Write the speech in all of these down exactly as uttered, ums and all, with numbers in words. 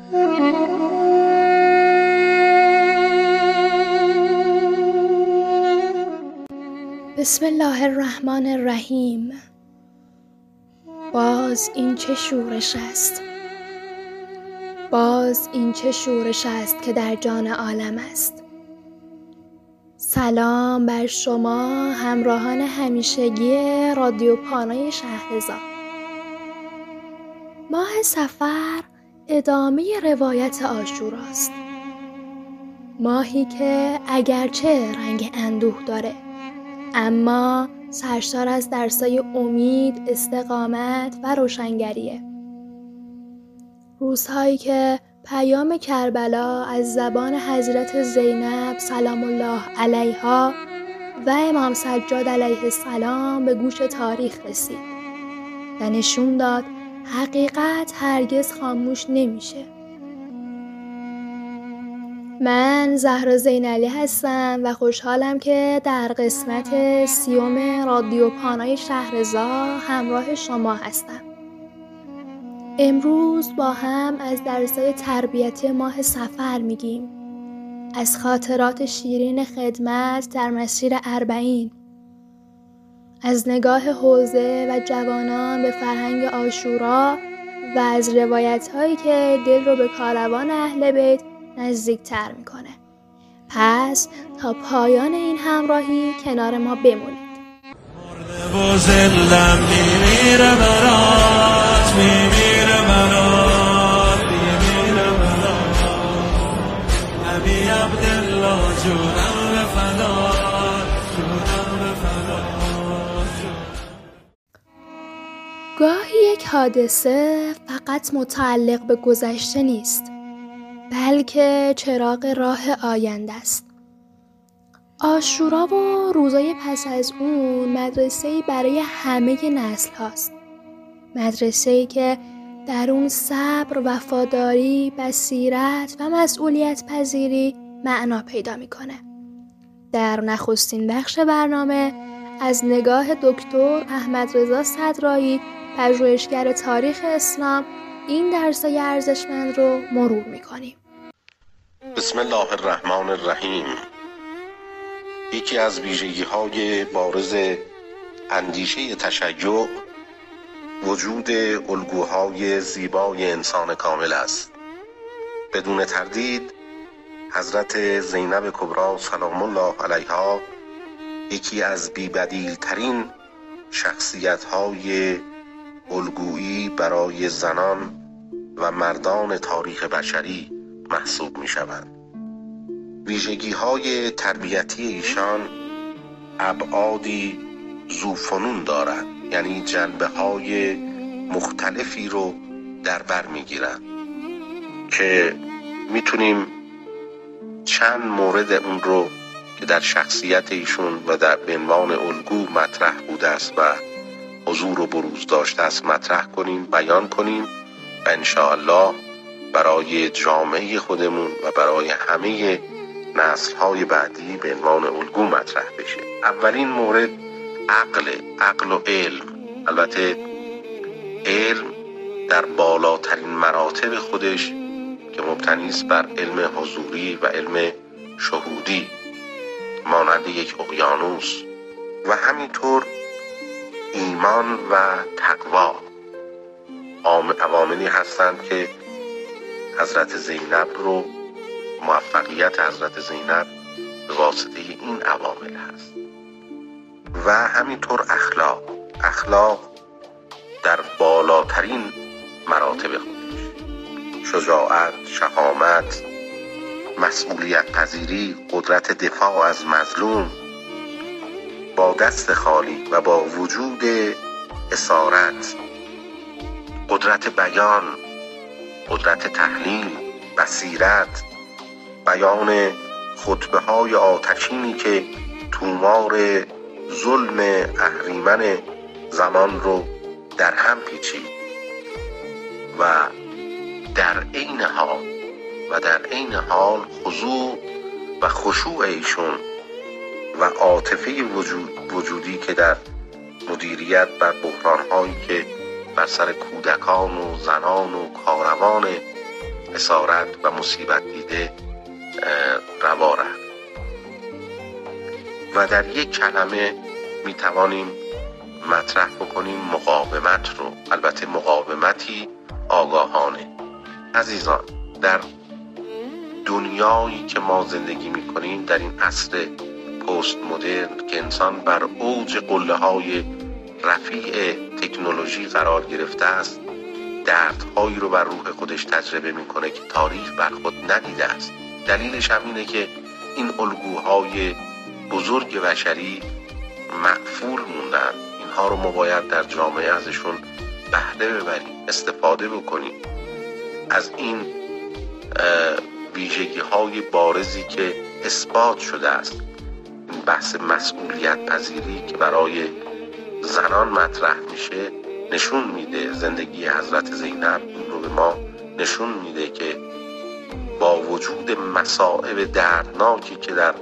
بسم الله الرحمن الرحیم. باز این چه شورش است، باز این چه شورش است که در جان عالم است. سلام بر شما همراهان همیشگی رادیو پانای شهرضا. ماه صفر ادامه روایت عاشوراست، ماهی که اگرچه رنگ اندوه داره اما سرشار از درسای امید، استقامت و روشنگریه. روزهایی که پیام کربلا از زبان حضرت زینب سلام الله علیها و امام سجاد علیه السلام به گوش تاریخ رسید و نشون داد حقیقت هرگز خاموش نمیشه. من زهرا زینعلی هستم و خوشحالم که در قسمت سیوم رادیو پانای شهرضا همراه شما هستم. امروز با هم از درسای تربیتی ماه صفر میگیم، از خاطرات شیرین خدمت در مسیر اربعین، از نگاه حوزه و جوانان به فرهنگ عاشورا و از روایت هایی که دل رو به کاروان اهل بیت نزدیک تر میکنه. پس تا پایان این همراهی کنار ما بمونید. گاهی یک حادثه فقط متعلق به گذشته نیست، بلکه چراغ راه آینده است. عاشورا و روزای پس از اون مدرسه‌ای برای همه نسل هاست. مدرسه‌ای که در اون صبر، وفاداری، بصیرت و مسئولیت پذیری معنا پیدا میکنه. در نخستین بخش برنامه از نگاه دکتر احمد رضا صدرایی، پژوهشگر تاریخ اسلام، این درسای ارزشمند رو مرور میکنیم. بسم الله الرحمن الرحیم. یکی از ویژگی‌های بارز اندیشه تشیع وجود الگوهای زیبای انسان کامل است. بدون تردید حضرت زینب کبری سلام الله علیها یکی از بی‌بدیل ترین شخصیت‌های الگویی برای زنان و مردان تاریخ بشری محسوب می شوند. ویژگی های تربیتی ایشان ابعادی ذوفنون دارند، یعنی جنبه های مختلفی رو در بر می گیرند که میتونیم چند مورد اون رو که در شخصیت ایشون و در عنوان الگو مطرح بوده است و حضور و بروز داشته است مطرح کنیم، بیان کنیم و انشاءالله برای جامعه خودمون و برای همه نسل‌های بعدی به عنوان الگو مطرح بشه. اولین مورد عقل، عقل و علم. البته علم در بالاترین مراتب خودش که مبتنی است بر علم حضوری و علم شهودی مانند یک اقیانوس، و همینطور ایمان و تقوا عواملی هستند که حضرت زینب رو، موفقیت حضرت زینب به واسطه این عوامل هست. و همینطور اخلاق اخلاق در بالاترین مراتب خودش، شجاعت، شهامت، مسئولیت پذیری، قدرت دفاع از مظلوم با دست خالی و با وجود اسارت، قدرت بیان، قدرت تحلیل، بصیرت، بیان خطبه های آتشینی که تومار ظلم اهریمن زمان رو در هم پیچید و در عین حال و در عین حال خضوع و خشوع ایشون و عاطفه وجود وجودی که در مدیریت بر بحران‌هایی که بر سر کودکان و زنان و کاروان اسارت و مصیبت دیده روا رفت. و در یک کلمه می توانیم مطرح بکنیم مقاومت رو، البته مقاومتی آگاهانه. عزیزان، در دنیایی که ما زندگی می کنیم، در این عصر پست مدرن که انسان بر اوج قله های رفیع تکنولوژی قرار گرفته است، دردهایی رو بر روح خودش تجربه میکنه که تاریخ بر خود ندیده است. دلیلش هم اینه که این الگوهای بزرگ بشری مقفول موندن. اینها رو ما باید در جامعه ازشون بهره ببریم، استفاده بکنیم از این ویژگی های بارزی که اثبات شده است. این بحث مسئولیت پذیری که برای زنان مطرح میشه نشون میده، زندگی حضرت زینب این رو به ما نشون میده که با وجود مصائب دردناکی که در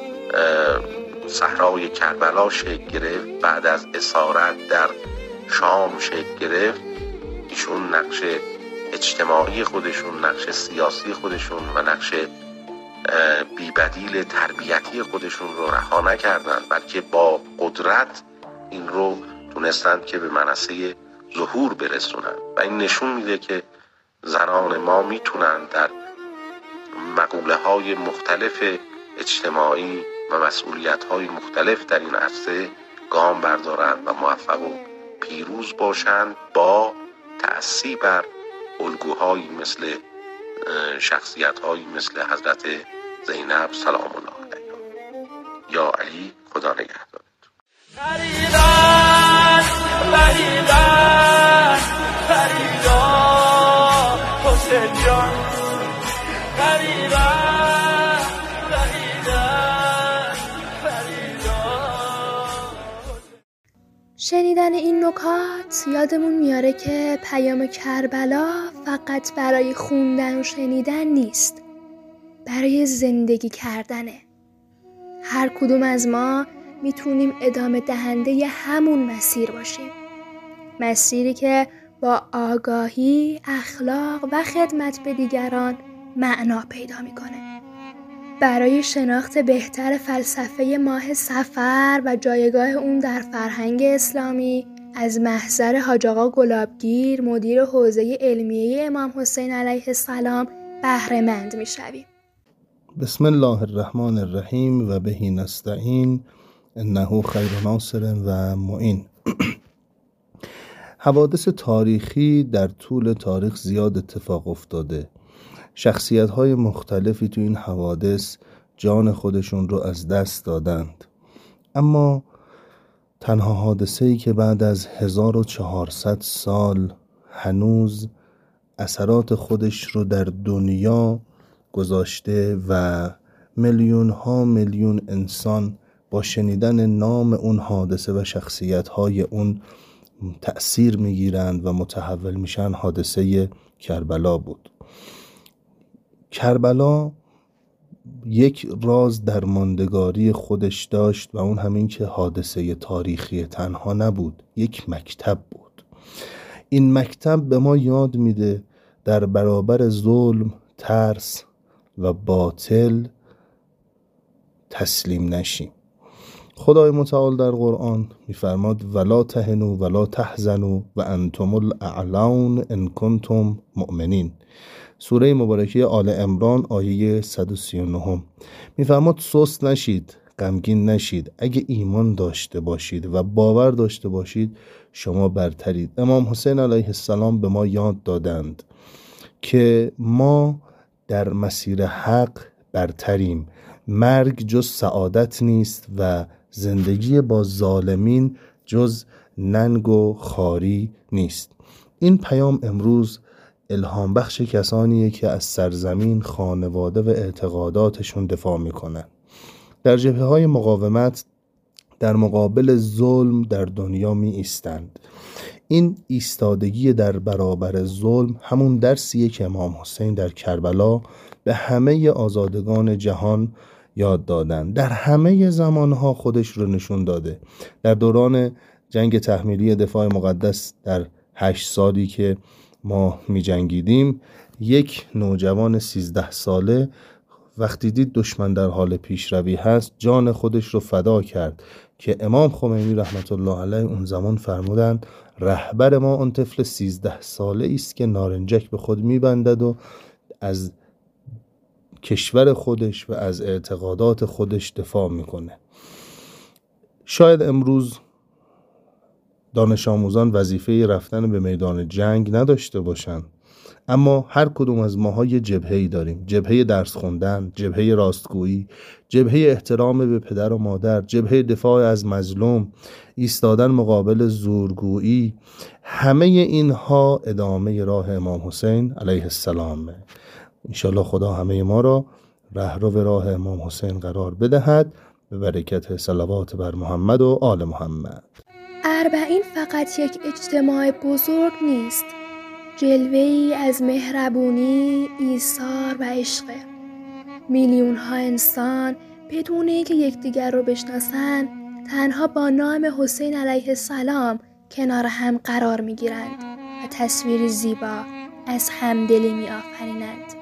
صحرای کربلا شکل گرفت، بعد از اسارت در شام شکل گرفت، ایشون نقش اجتماعی خودشون، نقش سیاسی خودشون و نقش بی‌بدیل تربیتی خودشون رو رها نکردن، بلکه با قدرت این رو تونستند که به منصه ظهور برسونن. و این نشون میده که زنان ما میتونن در مقوله های مختلف اجتماعی و مسئولیت های مختلف در این عرصه گام بردارن و موفق و پیروز باشند، با تأثیر بر الگوهایی مثل شخصیت هایی مثل حضرت زینب سلام الله علیها. یا علی، خدا نگهدارت. خریدن خریدن خریدن حسین جان، خریدن خریدن خریدن. شنیدن این نکات یادمون میاره که پیام کربلا فقط برای خوندن و شنیدن نیست، برای زندگی کردنه. هر کدوم از ما میتونیم ادامه دهنده همون مسیر باشیم، مسیری که با آگاهی، اخلاق و خدمت به دیگران معنا پیدا میکنه. برای شناخت بهتر فلسفه ماه صفر و جایگاه اون در فرهنگ اسلامی، از محضر حاج آقا گلابگیر، مدیر حوزه علمیه امام حسین علیه السلام، بهره مند میشویم. بسم الله الرحمن الرحیم و بهی نستعین انه خیر ناصر و معین. حوادث تاریخی در طول تاریخ زیاد اتفاق افتاده. شخصیت‌های مختلفی تو این حوادث جان خودشون رو از دست دادند، اما تنها حادثه‌ای که بعد از هزار و چهارصد سال هنوز اثرات خودش رو در دنیا گذاشته و میلیون ها میلیون انسان با شنیدن نام اون حادثه و شخصیت‌های اون تأثیر میگیرند و متحول میشن، حادثه کربلا بود. کربلا یک راز در ماندگاری خودش داشت و اون همین که حادثه تاریخی تنها نبود، یک مکتب بود. این مکتب به ما یاد میده در برابر ظلم، ترس و باطل تسلیم نشیم. خدای متعال در قرآن میفرماد ولا تهنوا ولا تحزنوا و انتم الاعلون ان کنتم مؤمنین. سوره مبارکه آل عمران آیه صد و سی و نه میفرماد سست نشید، غمگین نشید، اگه ایمان داشته باشید و باور داشته باشید شما برترید. امام حسین علیه السلام به ما یاد دادند که ما در مسیر حق برتریم. مرگ جز سعادت نیست و زندگی با ظالمین جز ننگ و خواری نیست. این پیام امروز الهام بخش کسانیه که از سرزمین، خانواده و اعتقاداتشون دفاع میکنن. در جبهه‌های مقاومت در مقابل ظلم در دنیا می ایستند. این ایستادگی در برابر ظلم همون درسیه که امام حسین در کربلا به همه آزادگان جهان یاد دادن. در همه زمانها خودش رو نشون داده. در دوران جنگ تحمیلی دفاع مقدس در هشت سالی که ما می جنگیدیم، یک نوجوان سیزده ساله وقتی دید دشمن در حال پیشروی هست جان خودش رو فدا کرد که امام خمینی رحمت الله علیه اون زمان فرمودن رهبر ما اون طفل سیزده ساله است که نارنجک به خود میبندد و از کشور خودش و از اعتقادات خودش دفاع میکنه. شاید امروز دانش آموزان وظیفه رفتن به میدان جنگ نداشته باشند، اما هر کدوم از ماها یه جبهه‌ای داریم، جبهه درس خوندن، جبهه راستگویی، جبهه احترام به پدر و مادر، جبهه دفاع از مظلوم، ایستادن مقابل زورگویی. همه اینها ادامه راه امام حسین علیه السلامه. انشالله خدا همه ما را رهرو راه امام حسین قرار بدهد به برکت صلوات بر محمد و آل محمد. اربعین فقط یک اجتماع بزرگ نیست، جلوه‌ای از مهربونی، ایثار و عشق. میلیون ها انسان بدون اینکه یکدیگر رو بشناسند تنها با نام حسین علیه السلام کنار هم قرار میگیرند و تصویری زیبا از همدلی می آفرینند.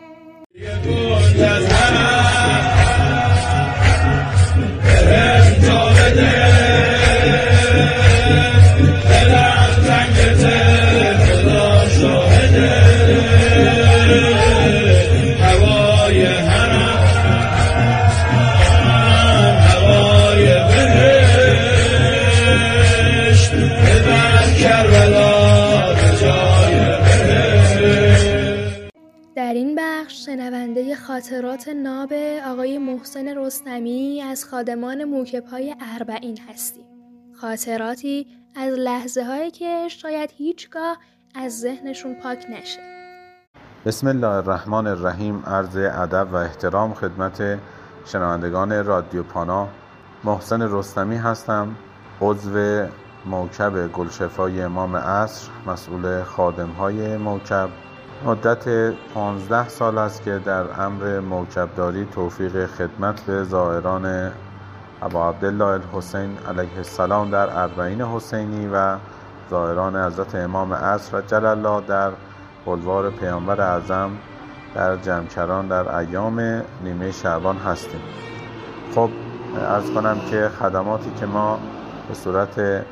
در این بخش شنونده خاطرات ناب آقای محسن رستمی از خادمان موکب‌های اربعین هستیم. خاطراتی از لحظه هایی که شاید هیچگاه از ذهنشون پاک نشه. بسم الله الرحمن الرحیم. عرض ادب و احترام خدمت شنوندگان رادیو پانا. محسن رستمی هستم، عضو موکب گلشفای امام عصر، مسئول خادم‌های موکب. مدت پانزده سال است که در امر موکبداری توفیق خدمت به زائران ابا عبدالله الحسین علیه السلام در اربعین حسینی و زائران حضرت امام عصر جل الله در بلوار پیامبر اعظم در جمکران در ایام نیمه شعبان هستیم. خب عرض کنم که خدماتی که ما به صورت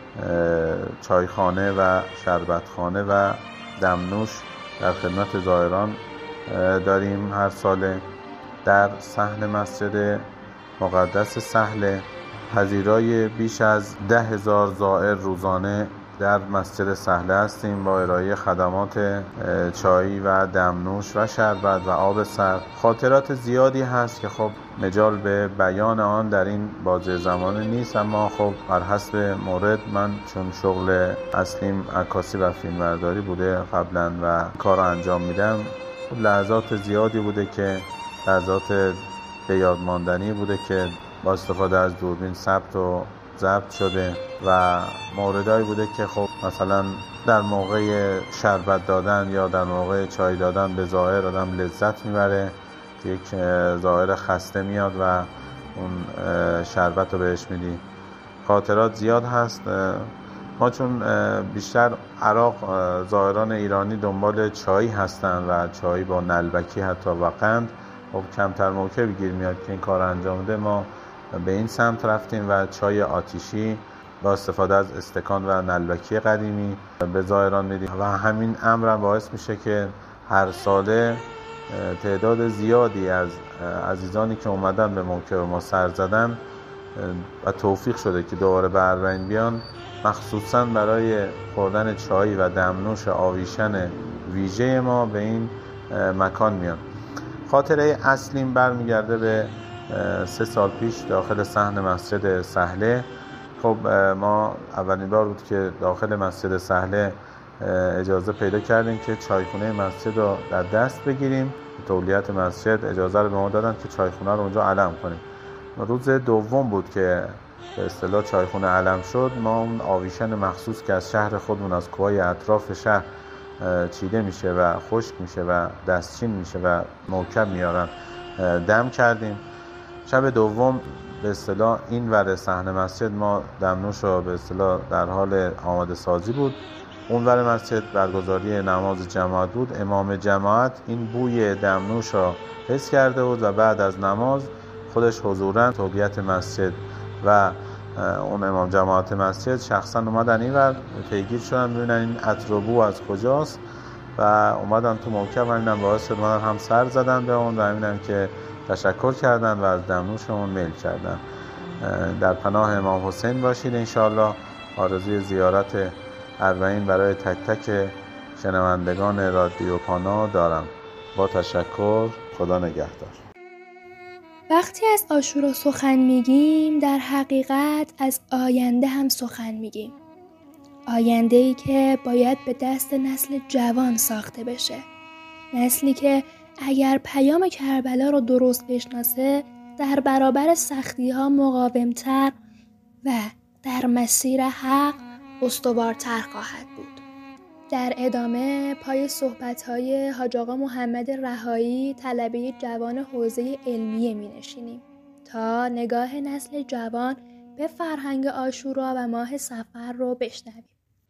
چایخانه و شربتخانه و دمنوش در خدمت زائران داریم هر ساله. در صحن مسجد مقدس سهل پذیرای بیش از ده هزار زائر روزانه در مسجد سهل هستیم با ارائه خدمات چایی و دمنوش و شربت و آب سرد. خاطرات زیادی هست که خب مجال به بیان آن در این بازه زمانه نیست، اما خب بر حسب مورد من چون شغل اصلیم عکاسی و فیلمبرداری بوده قبلا و کار رو انجام میدم، لحظات زیادی بوده که لحظات به یاد ماندنی بوده که با استفاده از دوربین ثبت و ضبط شده و موردایی بوده که خب مثلا در موقع شربت دادن یا در موقع چای دادن به زائر آدم لذت میبره که یک زائر خسته میاد و اون شربت رو بهش میدی. خاطرات زیاد هست. ما چون بیشتر عراق زائران ایرانی دنبال چای هستن و چای با نلبکی حتی و قند، خب کمتر موقع گیر میاد که این کار انجام بده. ما به این سمت رفتیم و چای آتیشی با استفاده از استکان و نلبکی قدیمی به زائران میدیم و همین امر باعث میشه که هر ساله تعداد زیادی از عزیزانی که اومدن به موکب ما سر زدن و توفیق شده که دوباره به اربعین بیان، مخصوصا برای خوردن چای و دمنوش آویشن ویژه ما به این مکان میان. خاطره اصلیم برمیگرده به سه سال پیش داخل صحن مسجد سهله. خب ما اولین بار بود که داخل مسجد سهله اجازه پیدا کردیم که چایخونه مسجد رو در دست بگیریم. تولیت مسجد اجازه رو به ما دادن که چایخونه رو اونجا علم کنیم. روز دوم بود که به اصطلاح چایخونه علم شد. ما اون آویشن مخصوص که از شهر خودمون از کوههای اطراف شهر چیده میشه و خشک میشه و دستچین میشه و موکب میارن دم کردیم. شب دوم به اصطلاح این ور صحن مسجد ما دمنوش رو به اصطلاح در حال آماده سازی بود اونور مسجد برگزاری نماز جماعت بود. امام جماعت این بوی دمنوش را حس کرده بود و بعد از نماز خودش حضوراً تولیت مسجد و اون امام جماعت مسجد شخصا اومدن این ور پیگیر شدن ببینن این عطر و بو از کجاست و اومدن تو موکب و اینم باعث شد اومدن هم سر زدن به اون و همینم که تشکر کردن و از دمنوش اون میل کردن. در پناه امام حسین باشید انشاءالله. آرزوی زیارت اربعین برای تک تک شنوندگان رادیو پانا دارم. با تشکر، خدا نگهدار. وقتی از عاشورا سخن میگیم در حقیقت از آینده هم سخن میگیم. آینده‌ای که باید به دست نسل جوان ساخته بشه. نسلی که اگر پیام کربلا رو درست بشناسه در برابر سختی‌ها مقاوم‌تر و در مسیر حق استوارتر خواهد بود. در ادامه پای صحبت‌های حاج آقا محمد رهایی طلبه جوان حوزه علمیه می‌نشینیم تا نگاه نسل جوان به فرهنگ عاشورا و ماه صفر رو بشنویم.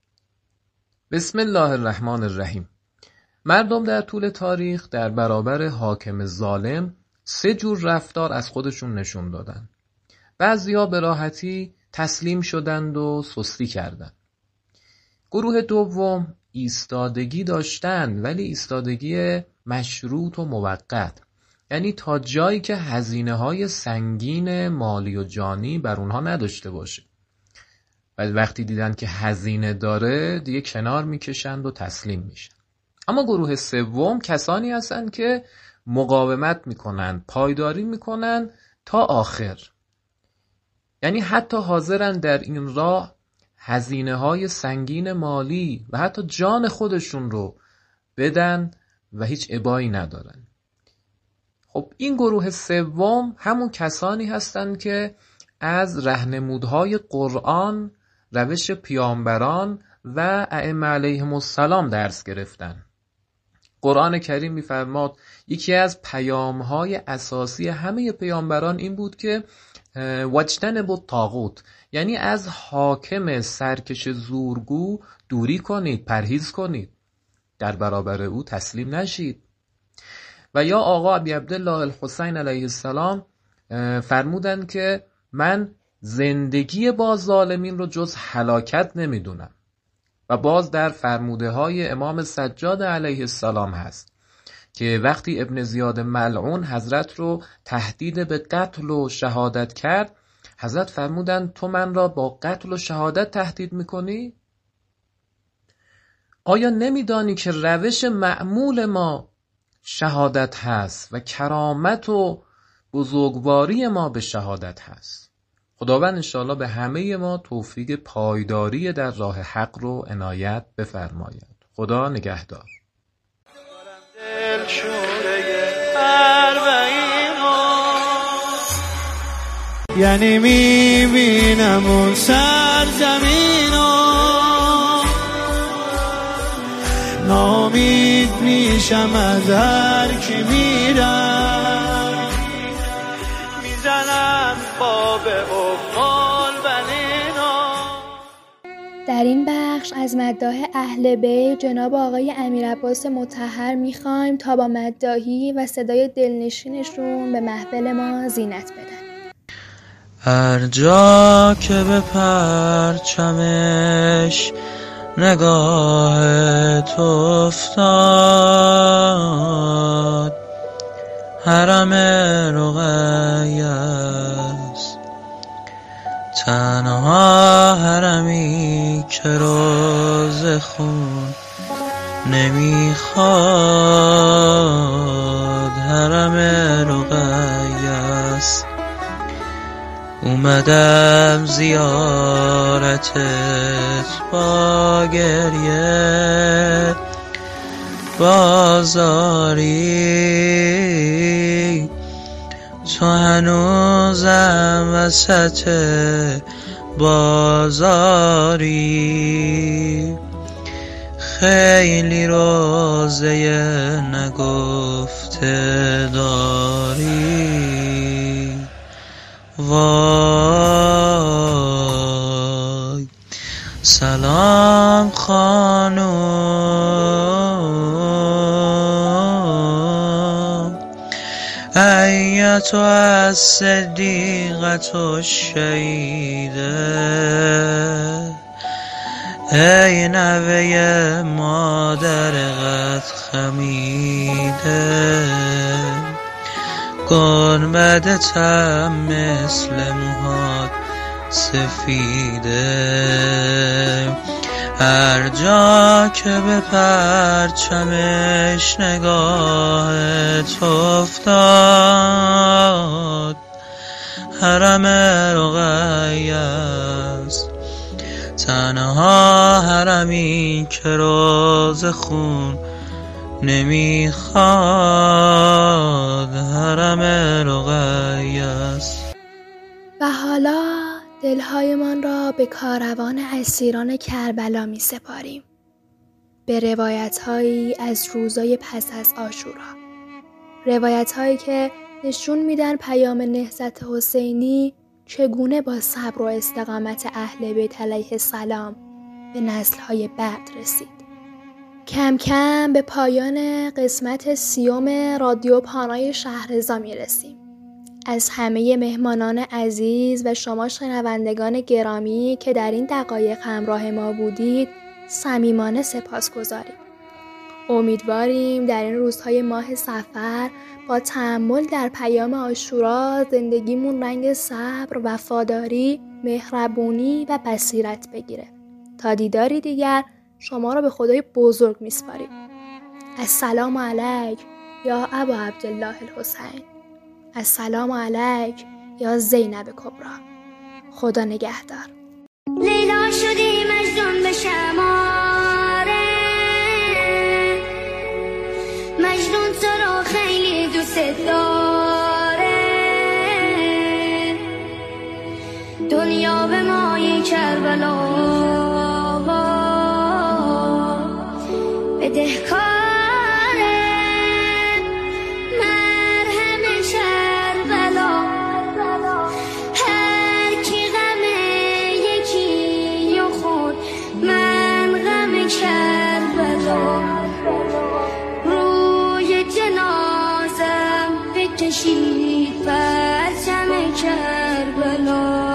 بسم الله الرحمن الرحیم. مردم در طول تاریخ در برابر حاکم ظالم سه جور رفتار از خودشون نشون دادن. بعضیا به راحتی تسلیم شدند و سستی کردند. گروه دوم ایستادگی داشتن، ولی ایستادگی مشروط و موقت، یعنی تا جایی که هزینه‌های سنگین مالی و جانی بر اونها نداشته باشه. ولی وقتی دیدن که هزینه داره دیگه کنار میکشند و تسلیم میشن. اما گروه سوم کسانی هستند که مقاومت میکنن، پایداری میکنن تا آخر. یعنی حتی حاضرن در این راه هزینه های سنگین مالی و حتی جان خودشون رو بدن و هیچ ابایی ندارن. خب این گروه سوم همون کسانی هستند که از راهنمودهای قرآن، روش پیامبران و ائمه علیهم السلام درس گرفتن. قرآن کریم می‌فرماد یکی از پیام‌های اساسی همه پیامبران این بود که واجتنبوا الطاغوت، یعنی از حاکم سرکش زورگو دوری کنید، پرهیز کنید، در برابر او تسلیم نشید. و یا آقا ابی عبدالله الحسین علیه السلام فرمودند که من زندگی با ظالمین رو جز هلاکت نمیدونم. و باز در فرموده های امام سجاد علیه السلام هست که وقتی ابن زیاد ملعون حضرت رو تهدید به قتل و شهادت کرد، حضرت فرمودند تو من را با قتل و شهادت تهدید میکنی؟ آیا نمیدانی که روش معمول ما شهادت هست و کرامت و بزرگواری ما به شهادت هست؟ خداوند انشاءالله به همه ما توفیق پایداری در راه حق رو عنایت بفرماید. خدا نگهدار. یعنی میبینم اون سرزمینو، نامید میشم از هر کی میرم، میزنم باب اقبال بنینا. در این بخش از مداح اهل بیت جناب آقای امیرعباس مطهر میخوایم تا با مداحی و صدای دلنشینشون به محفل ما زینت بدن. هر جا که به پرچمش نگاه تو افتاد، حرم رقیه است، تنها حرمی که روز خون نمیخواد، حرم رقیه است. اومدم زیارتت با گریه، بازاری تو هنوزم وسط بازاری، خیلی روزه نگفته داری. وای سلام خانم ایتها الصدیقة الشهیده ای نوه مادر قد خمیده گنبدتم مثل موهات سفیده هر جا که به پرچمش نگاهت افتاد حرم رقیه است تنها حرمی که راز خون نمیخواد حرم رقیه است. و حالا دلهایمان را به کاروان اسیران کربلا می سپاریم، به روایت هایی از روزای پس از عاشورا، روایت هایی که نشون میدن پیام نهضت حسینی چگونه با صبر و استقامت اهل بیت علیه السلام به نسل‌های بعد رسید. کم کم به پایان قسمت سیوم رادیو پانای شهرضا میرسیم. از همه مهمانان عزیز و شما شنوندگان گرامی که در این دقایق همراه ما بودید صمیمانه سپاسگزاریم. امیدواریم در این روزهای ماه صفر با تأمل در پیام عاشورا زندگیمون رنگ صبر، وفاداری، مهربونی و بصیرت بگیره. تا دیداری دیگر شما را به خدای بزرگ میسپاریم. السلام علیک یا ابا عبدالله الحسین. السلام علیک یا زینب کبرا. خدا نگهدار. لیلا شدی مجنون به شماره، مجنون تو رو خیلی دوست داره، دنیا به مای کربلا بدهکاره، مرهم کربلا هر کی غم یکی و خود، من غم کربلا روی جنازم بکشید.